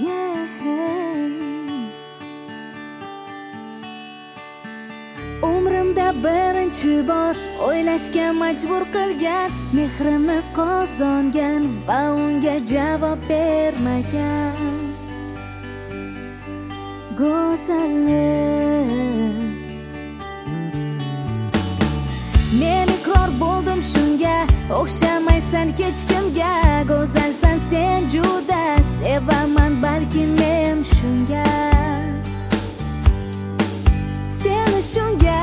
Umrimda birinchi bor o'ylashga majbur qilgan, mehrini qozongan va unga javob bermagan go'zallik. Men iqror bo'ldim shunga, o'xshamaysan hech kimga, go'zalsan sen juda, sevaman balki men shunga, seni shunga.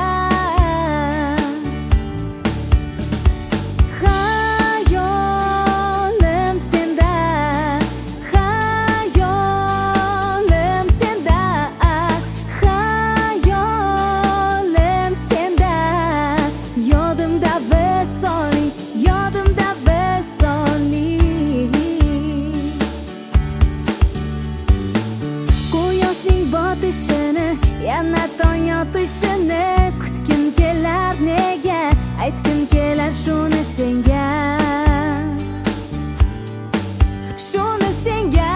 Hayolim senda, hayolim senda, hayolim senda, yodimda visoling, yodimda visoling. Quyoshning botishini, yana tong otishini kutgim kelar, nega aytgim kelar shuni senga, shuni senga.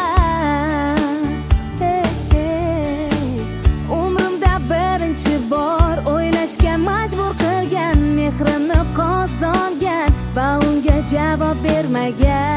Umrimda birinchi bor o'ylashga majbur qilgan, mehrimni qozongan va unga javob bermagan